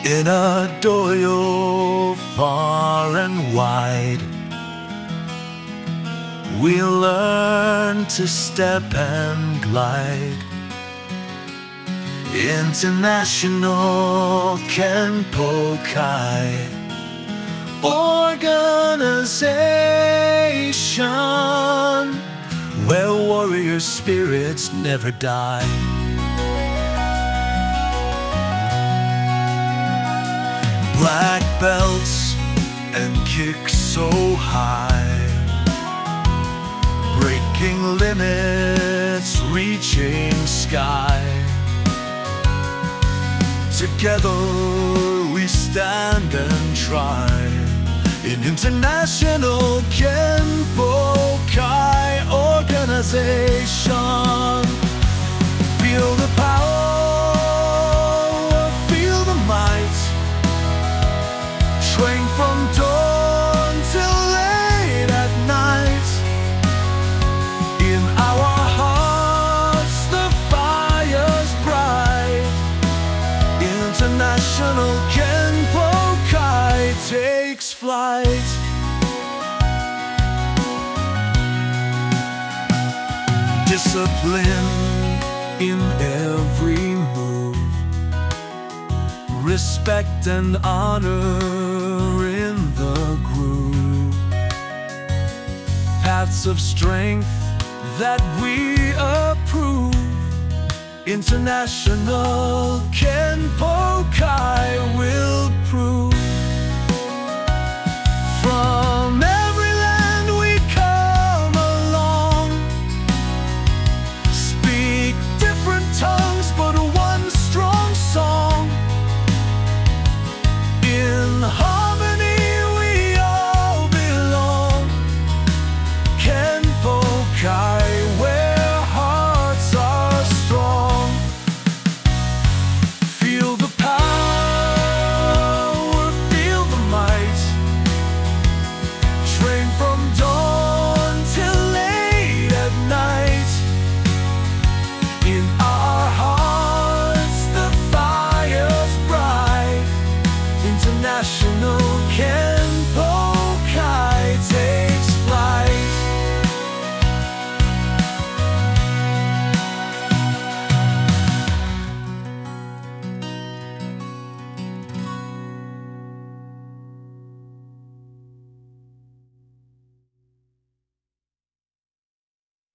in a doyo far and wide. We learn to step and glide. International Kenpo Kai organization, where warrior spirits never die. Black belts and kicks so high, breaking limits, reaching sky. Together we stand and try in International Kenpo Kai organization. Feel the power, feel the might. Train from dawn till late at night. In our hearts the fire's bright. International Kenpo Kai takes flight. Discipline in every move, respect and honor in the groove. Paths of strength that we approve. International Kenpo Kai will